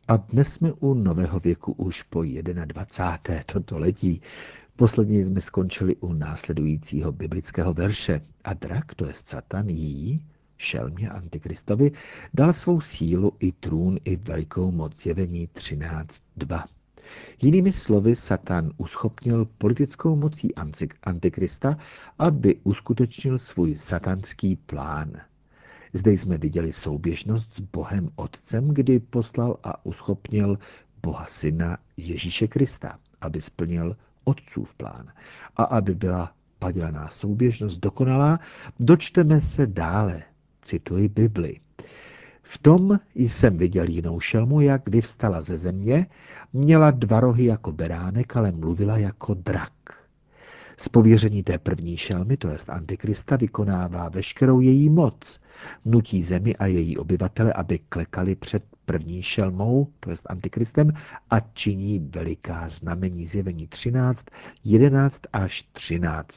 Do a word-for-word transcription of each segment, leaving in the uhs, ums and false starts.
A dnes jsme u nového věku už po dvacáté jedné toto letí. Poslední jsme skončili u následujícího biblického verše. A drak, to je Satan, jí, šelmě Antikristovi, dal svou sílu i trůn i velikou moc. Zjevení třináct dva. Jinými slovy, Satan uschopnil politickou mocí Antikrista, aby uskutečnil svůj satanský plán. Zde jsme viděli souběžnost s Bohem Otcem, kdy poslal a uschopnil Boha Syna Ježíše Krista, aby splnil Otcův plán. A aby byla padělaná souběžnost dokonalá, dočteme se dále. Cituji Bibli. V tom jsem viděl jinou šelmu, jak vyvstala ze země, měla dva rohy jako beránek, ale mluvila jako drak. Z pověření té první šelmy, to jest Antikrista, vykonává veškerou její moc. Nutí zemi a její obyvatele, aby klekali před první šelmou, to jest Antikristem, a činí veliká znamení. Zjevení třináct, jedenáct až třináct.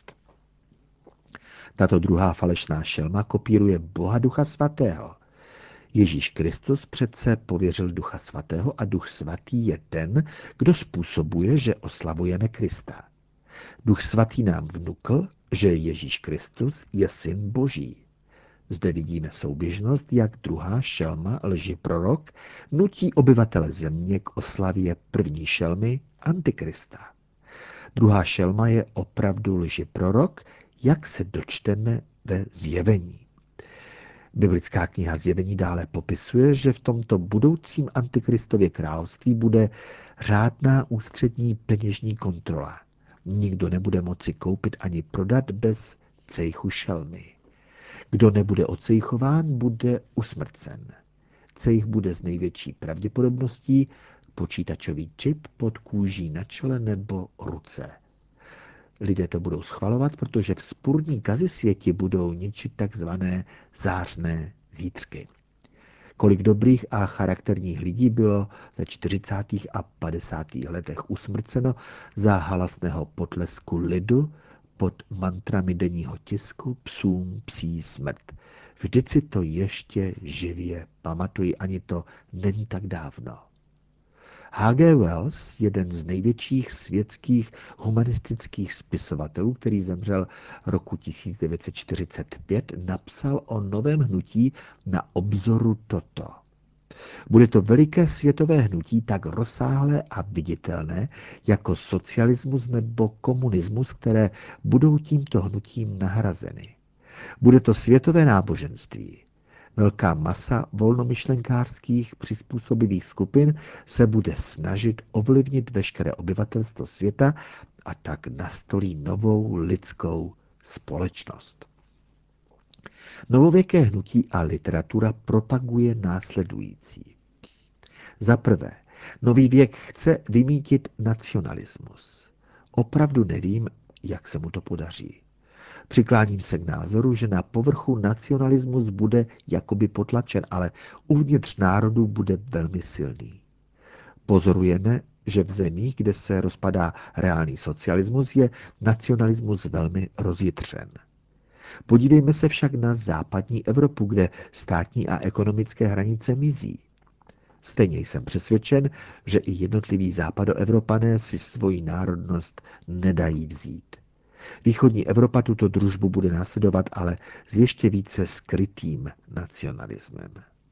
Tato druhá falešná šelma kopíruje Boha Ducha Svatého. Ježíš Kristus přece pověřil Ducha Svatého a Duch Svatý je ten, kdo způsobuje, že oslavujeme Krista. Duch Svatý nám vnukl, že Ježíš Kristus je Syn Boží. Zde vidíme souběžnost, jak druhá šelma, lži prorok, nutí obyvatele země k oslavě první šelmy Antikrista. Druhá šelma je opravdu lži prorok, jak se dočteme ve Zjevení. Biblická kniha Zjevení dále popisuje, že v tomto budoucím Antikristově království bude řádná ústřední peněžní kontrola. Nikdo nebude moci koupit ani prodat bez cejchu šelmy. Kdo nebude ocejchován, bude usmrcen. Cejch bude z největší pravděpodobností počítačový čip pod kůží na čele nebo ruce. Lidé to budou schvalovat, protože vzpurní kazisvěti budou ničit takzvané zářné zítřky. Kolik dobrých a charakterních lidí bylo ve čtyřicátých a padesátých letech usmrceno za halasného potlesku lidu pod mantrami denního tisku psům psí smrt. Vždyť si to ještě živě pamatuji, ani to není tak dávno. H G Wells, jeden z největších světských humanistických spisovatelů, který zemřel roku tisíc devět set čtyřicet pět, napsal o novém hnutí na obzoru toto. Bude to veliké světové hnutí tak rozsáhlé a viditelné jako socialismus nebo komunismus, které budou tímto hnutím nahrazeny. Bude to světové náboženství. Velká masa volnomyšlenkářských přizpůsobivých skupin se bude snažit ovlivnit veškeré obyvatelstvo světa a tak nastolí novou lidskou společnost. Novověké hnutí a literatura propaguje následující. Za prvé, nový věk chce vymítit nacionalismus. Opravdu nevím, jak se mu to podaří. Přikláním se k názoru, že na povrchu nacionalismus bude jakoby potlačen, ale uvnitř národů bude velmi silný. Pozorujeme, že v zemích, kde se rozpadá reálný socialismus, je nacionalismus velmi rozjitřen. Podívejme se však na západní Evropu, kde státní a ekonomické hranice mizí. Stejně jsem přesvědčen, že i jednotliví západoevropané si svoji národnost nedají vzít. Východní Evropa tuto družbu bude následovat, ale s ještě více skrytým nacionalismem.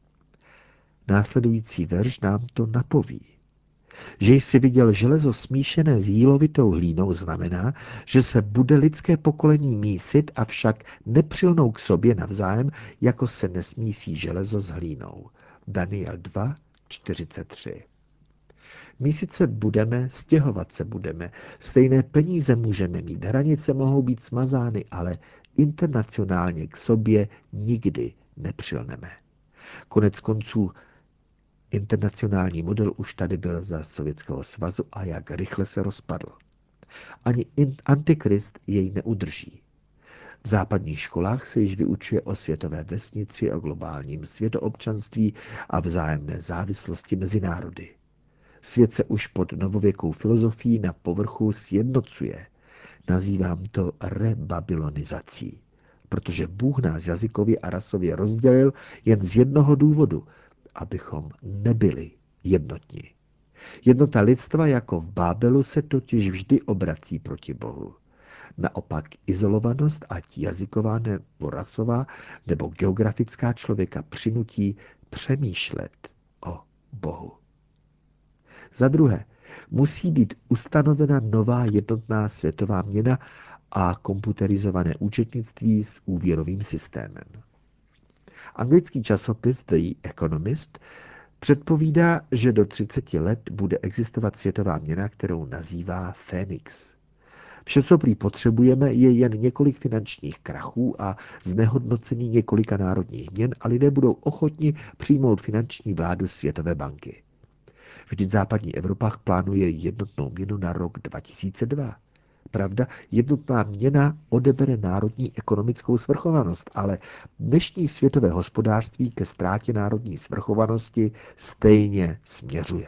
Následující verš nám to napoví. Že jsi viděl železo smíšené s jílovitou hlínou znamená, že se bude lidské pokolení mísit, avšak nepřilnou k sobě navzájem, jako se nesmísí železo s hlínou. Daniel dva, čtyřicet tři. Mísit se budeme, stěhovat se budeme, stejné peníze můžeme mít, hranice mohou být smazány, ale internacionálně k sobě nikdy nepřilneme. Konec konců internacionální model už tady byl za Sovětského svazu a jak rychle se rozpadl. Ani antikrist jej neudrží. V západních školách se již vyučuje o světové vesnici, o globálním světoobčanství a vzájemné závislosti mezi národy. Svět se už pod novověkou filozofií na povrchu sjednocuje. Nazývám to rebabylonizací, protože Bůh nás jazykově a rasově rozdělil jen z jednoho důvodu, abychom nebyli jednotní. Jednota lidstva jako v Bábelu se totiž vždy obrací proti Bohu. Naopak izolovanost, ať jazyková nebo rasová nebo geografická, člověka přinutí přemýšlet o Bohu. Za druhé, musí být ustanovena nová jednotná světová měna a komputerizované účetnictví s úvěrovým systémem. Anglický časopis The Economist předpovídá, že do třiceti let bude existovat světová měna, kterou nazývá Fénix. Vše, co prý potřebujeme, je jen několik finančních krachů a znehodnocení několika národních měn a lidé budou ochotni přijmout finanční vládu Světové banky. Vždyť západní Evropa plánuje jednotnou měnu na rok dva tisíce dva. Pravda, jednotná měna odebere národní ekonomickou svrchovanost, ale dnešní světové hospodářství ke ztrátě národní svrchovanosti stejně směřuje.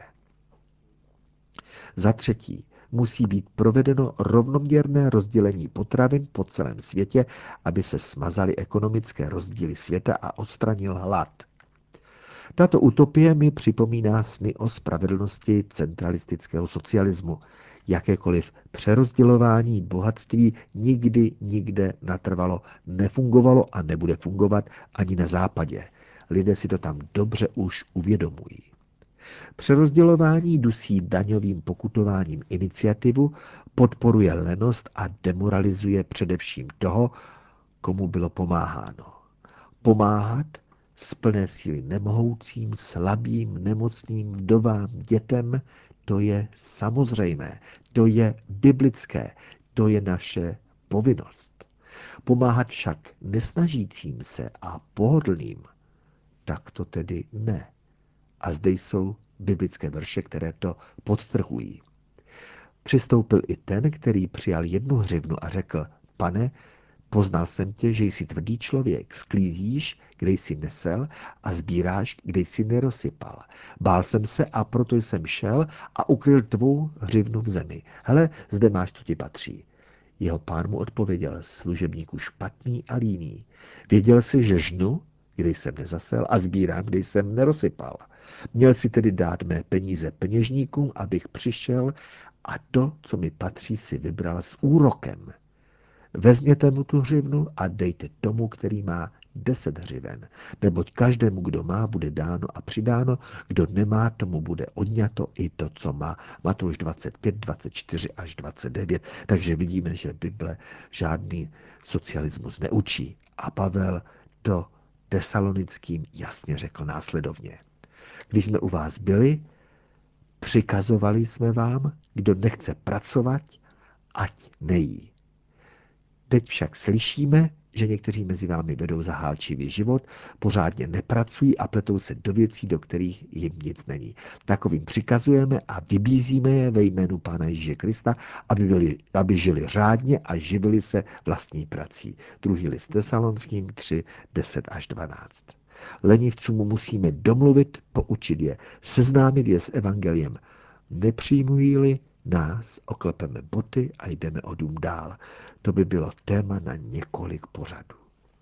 Za třetí, musí být provedeno rovnoměrné rozdělení potravin po celém světě, aby se smazaly ekonomické rozdíly světa a odstranil hlad. Tato utopie mi připomíná sny o spravedlnosti centralistického socialismu. Jakékoliv přerozdělování bohatství nikdy nikde natrvalo nefungovalo a nebude fungovat ani na západě. Lidé si to tam dobře už uvědomují. Přerozdělování dusí daňovým pokutováním iniciativu, podporuje lenost a demoralizuje především toho, komu bylo pomáháno. Pomáhat z plné síly nemohoucím, slabým, nemocným, vdovám, dětem, to je samozřejmé, to je biblické, to je naše povinnost. Pomáhat však nesnažícím se a pohodlným, tak to tedy ne. A zde jsou biblické verše, které to podtrhují. Přistoupil i ten, který přijal jednu hřivnu a řekl: Pane, poznal jsem tě, že jsi tvrdý člověk, sklízíš, kde jsi nesel a sbíráš, kde jsi nerozsypal. Bál jsem se a proto jsem šel a ukryl tvou hřivnu v zemi. Hele, zde máš, co ti patří. Jeho pán mu odpověděl: služebníku špatný a líný. Věděl jsi, že žnu, kde jsem nezasel, a sbírám, kde jsem nerozsypal. Měl si tedy dát mé peníze peněžníkům, abych přišel a to, co mi patří, si vybral s úrokem. Vezměte mu tu hřivnu a dejte tomu, který má deset hřiven, neboť každému, kdo má, bude dáno a přidáno, kdo nemá, tomu bude odňato i to, co má. Matouš dvacet pět, dvacet čtyři až dvacet devět. Takže vidíme, že Bible žádný socialismus neučí. A Pavel to Tesalonickým jasně řekl následovně. Když jsme u vás byli, přikazovali jsme vám, kdo nechce pracovat, ať nejí. Teď však slyšíme, že někteří mezi vámi vedou zahálčivý život, pořádně nepracují a pletou se do věcí, do kterých jim nic není. Takovým přikazujeme a vybízíme je ve jménu Pána Ježíše Krista, aby, byli, aby žili řádně a živili se vlastní prací. Druhý list Tesalonským tři, deset až dvanáct. Lenivcům musíme domluvit, poučit je, seznámit je s evangeliem. Nepřijmují-li nás, oklepeme boty a jdeme o dům dál. To by bylo téma na několik pořadů.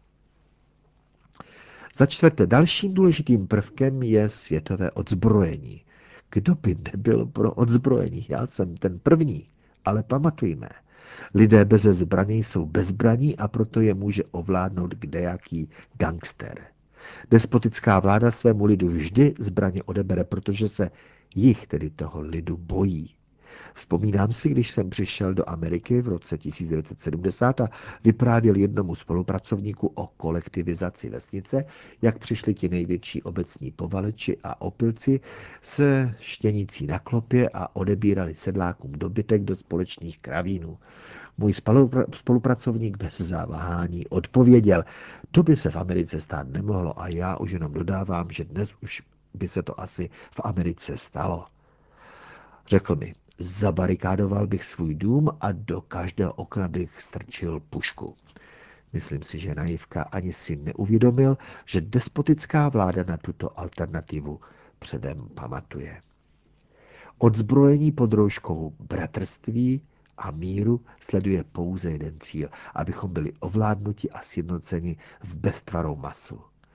Za čtvrté, dalším důležitým prvkem je světové odzbrojení. Kdo by nebyl pro odzbrojení? Já jsem ten první, ale pamatujme, lidé bez zbraní jsou bezbraní a proto je může ovládnout kdejaký gangster. Despotická vláda svému lidu vždy zbraně odebere, protože se jich, tedy toho lidu, bojí. Vzpomínám si, když jsem přišel do Ameriky v roce tisíc devět set sedmdesát a vyprávěl jednomu spolupracovníku o kolektivizaci vesnice, jak přišli ti největší obecní povaleči a opilci se štěnicí na klopě a odebírali sedlákům dobytek do společných kravínů. Můj spolupracovník bez záváhání odpověděl: to by se v Americe stát nemohlo a já už jenom dodávám, že dnes už by se to asi v Americe stalo. Řekl mi: zabarikádoval bych svůj dům a do každého okna bych strčil pušku. Myslím si, že naivka ani si neuvědomil, že despotická vláda na tuto alternativu předem pamatuje. Odzbrojení pod rouškou bratrství a míru sleduje pouze jeden cíl, abychom byli ovládnuti a sjednoceni v beztvarou masu.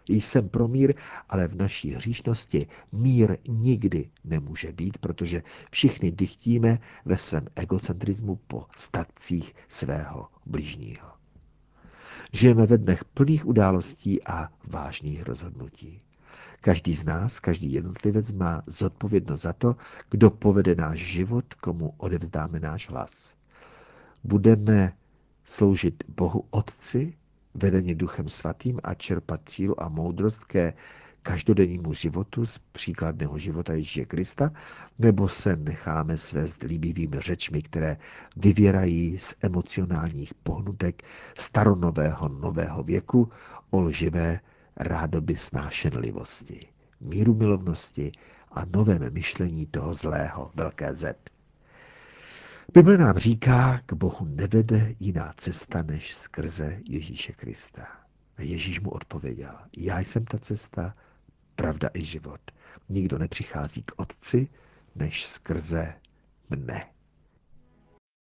Jsem pro mír, ale v naší hříšnosti mír nikdy nemůže být, protože všichni dychtíme ve svém egocentrismu po statcích svého bližního. Žijeme ve dnech plných událostí a vážných rozhodnutí. Každý z nás, každý jednotlivec má zodpovědnost za to, kdo povede náš život, komu odevzdáme náš hlas. Budeme sloužit Bohu Otci, vedení Duchem Svatým a čerpat sílu a moudrost ke každodennímu životu z příkladného života Ježíše Krista, nebo se necháme svést líbivými řečmi, které vyvěrají z emocionálních pohnutek staronového nového věku o lživé rádoby snášenlivosti, míru milovnosti a novém myšlení toho zlého, velké Z. Bible nám říká, k Bohu nevede jiná cesta než skrze Ježíše Krista. A Ježíš mu odpověděl, já jsem ta cesta, pravda i život. Nikdo nepřichází k Otci, než skrze mne.